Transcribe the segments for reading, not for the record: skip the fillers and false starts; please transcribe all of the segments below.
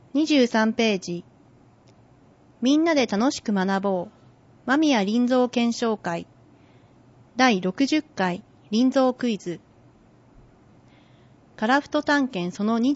23ページ。みんなで楽しく学ぼう。間宮林蔵検証会。第60回林蔵クイズ。カラフト探検その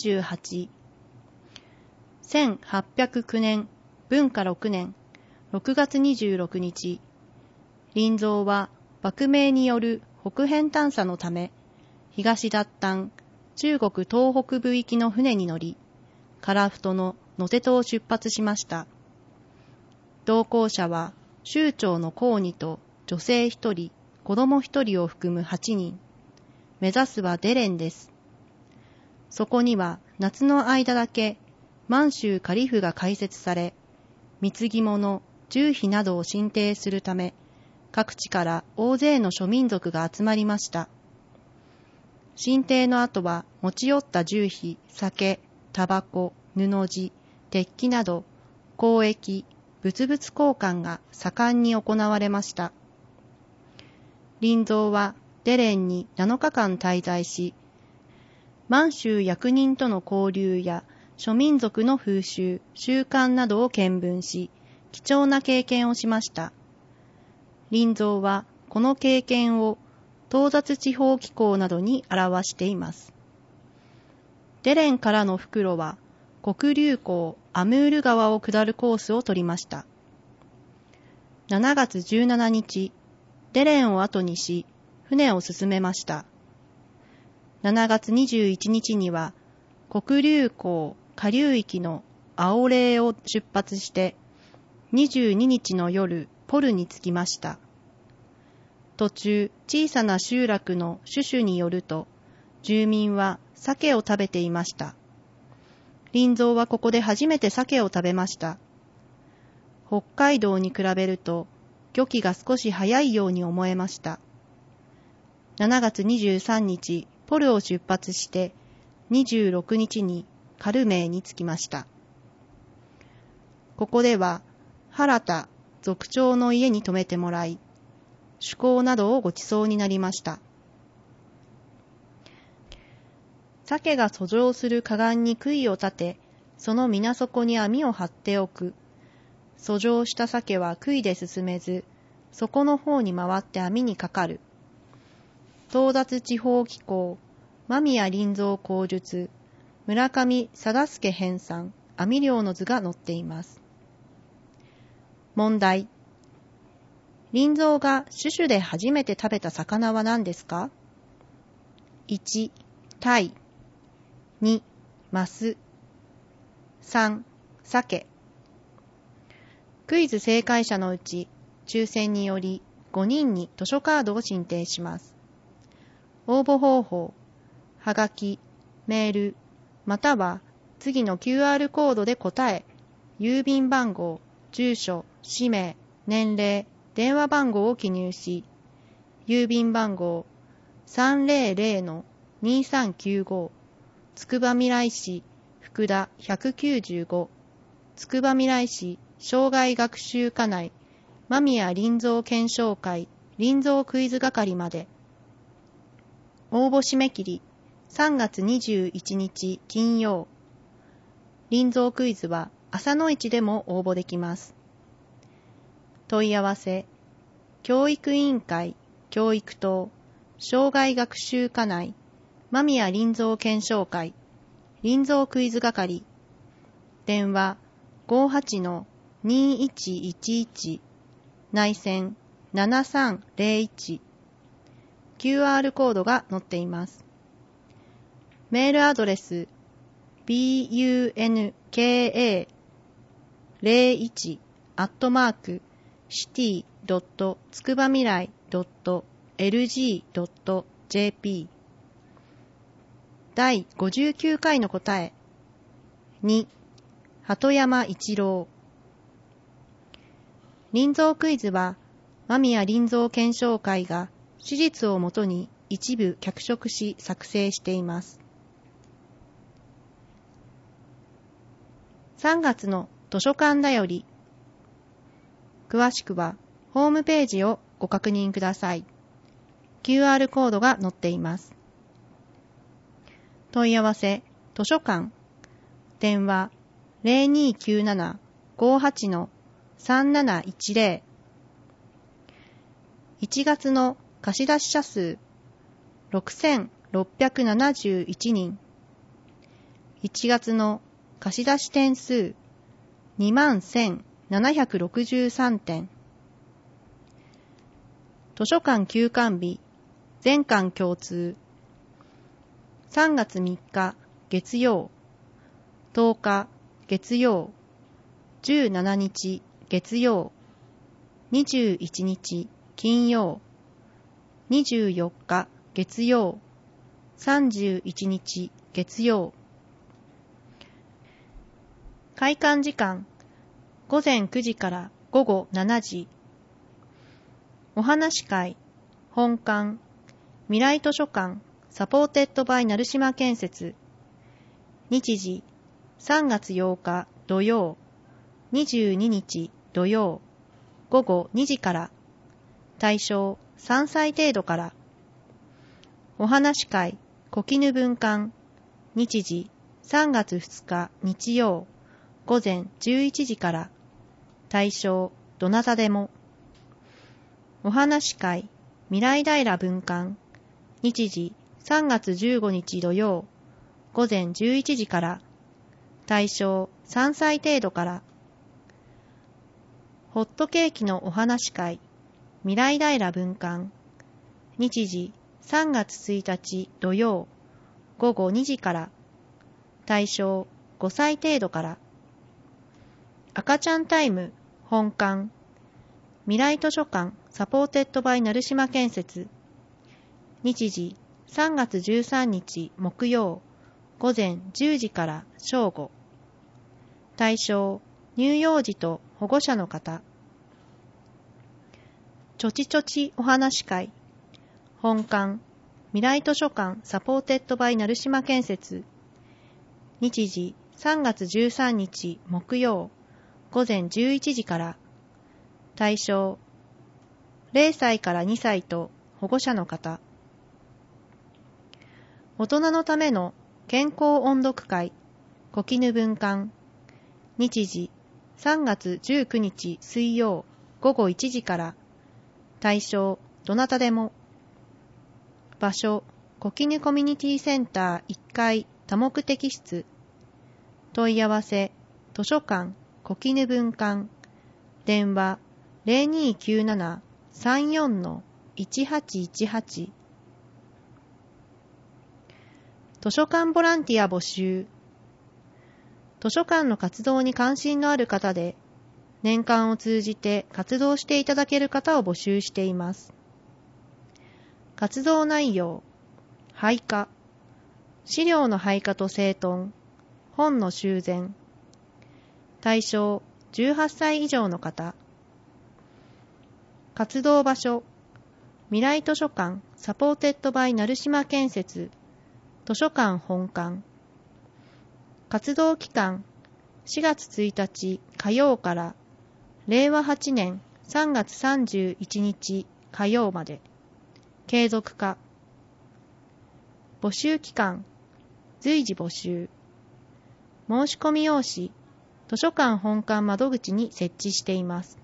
28。1809年、文化6年、6月26日、林蔵は幕命による北辺探査のため、東脱炭、中国東北部行きの船に乗り、カラフトの野瀬戸を出発しました。同行者は、州長の公2と女性1人、子供1人を含む8人。目指すはデレンです。そこには夏の間だけ満州仮府が開設され、貢ぎ物、重費などを進呈するため、各地から大勢の諸民族が集まりました。進呈の後は持ち寄った重費、酒、タバコ、布地、鉄器など、交易、物々交換が盛んに行われました。林蔵はデレンに7日間滞在し、満州役人との交流や諸民族の風習、習慣などを見聞し、貴重な経験をしました。林蔵はこの経験を東雑地方機構などに表しています。デレンからの復路は、黒竜江アムール川を下るコースを取りました。7月17日、デレンを後にし、船を進めました。7月21日には、黒竜江下流域の青嶺を出発して、22日の夜、ポルに着きました。途中、小さな集落のシュシュによると、住民は鮭を食べていました。林蔵はここで初めて鮭を食べました。北海道に比べると、漁期が少し早いように思えました。7月23日、ポルを出発して、26日にカルメイに着きました。ここでは、原田族長の家に泊めてもらい、趣向などをご馳走になりました。鮭が遡上する河岸に杭を立て、その水底に網を張っておく。遡上した鮭は杭で進めず、底の方に回って網にかかる。東雑地方機構、間宮林蔵口述、村上貞助編纂、網漁の図が載っています。問題。林蔵がシュシュで初めて食べた魚は何ですか？ 1. タイ。2. マス。3. 鮭。クイズ正解者のうち、抽選により5人に図書カードを進呈します。応募方法、はがき、メール、または次の QR コードで答え、郵便番号、住所、氏名、年齢、電話番号を記入し、郵便番号 300-2395 つくばみらい市福田195つくばみらい市障害学習課内間宮林蔵検証会林蔵クイズ係まで。応募締め切り3月21日金曜。林蔵クイズは朝の市でも応募できます。問い合わせ、教育委員会、教育棟、障害学習課内、間宮林蔵検証会、林蔵クイズ係、電話58-2111、内線7301、QR コードが載っています。メールアドレス、bunka-city.tskubamirai.lg.jp 第59回の答え。2. 鳩山一郎。林蔵クイズは、間宮林蔵検証会が史実をもとに一部脚色し作成しています。3月の図書館だより。詳しくはホームページをご確認ください。QR コードが載っています。問い合わせ、図書館、電話 0297-58-3710。1月の貸出者数6671人。1月の貸出点数21,763点。図書館休館日、全館共通。3月3日月曜、10日月曜、17日月曜、21日金曜、24日月曜、31日月曜。開館時間、午前9時から午後7時。お話会、本館、未来図書館、サポーテッドバイ成島建設。日時、3月8日土曜、22日土曜、午後2時から。対象3歳程度から。お話会、小絹文館。日時、3月2日日曜、午前11時から。対象どなたでも。お話会、未来平文館。日時、3月15日土曜、午前11時から。対象3歳程度から。ホットケーキのお話会、未来平文館。日時、3月1日土曜、午後2時から。対象5歳程度から。赤ちゃんタイム、本館。未来図書館サポーテッドバイ成島建設。日時、3月13日木曜、午前10時から正午。対象、乳幼児と保護者の方。ちょちちょちお話会。本館、未来図書館サポーテッドバイ成島建設。日時、3月13日木曜、午前11時から。対象、0歳から2歳と保護者の方。大人のための健康音読会、小絹文館。日時、3月19日水曜、午後1時から。対象、どなたでも。場所、小絹コミュニティセンター1階多目的室。問い合わせ、図書館、小絹文館。電話、0297-34-1818。図書館ボランティア募集。図書館の活動に関心のある方で、年間を通じて活動していただける方を募集しています。活動内容、配下、資料の配下と整頓、本の修繕。対象、18歳以上の方。活動場所、未来図書館サポーテッドバイ成島建設図書館本館。活動期間、4月1日火曜から令和8年3月31日火曜まで。継続化。募集期間、随時募集。申し込み用紙、図書館本館窓口に設置しています。